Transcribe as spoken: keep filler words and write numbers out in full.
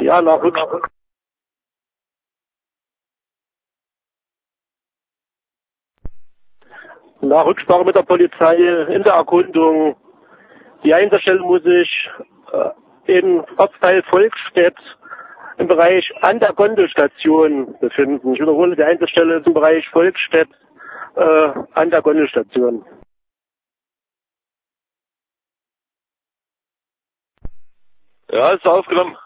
Ja, nach, Rück nach Rücksprache mit der Polizei in der Erkundung. Die Einsatzstelle muss sich äh, in Ortsteil Volkstedt im Bereich an der Gondelstation befinden. Ich wiederhole, die Einsatzstelle ist im Bereich Volkstedt äh, an der Gondelstation. Ja, ist aufgenommen.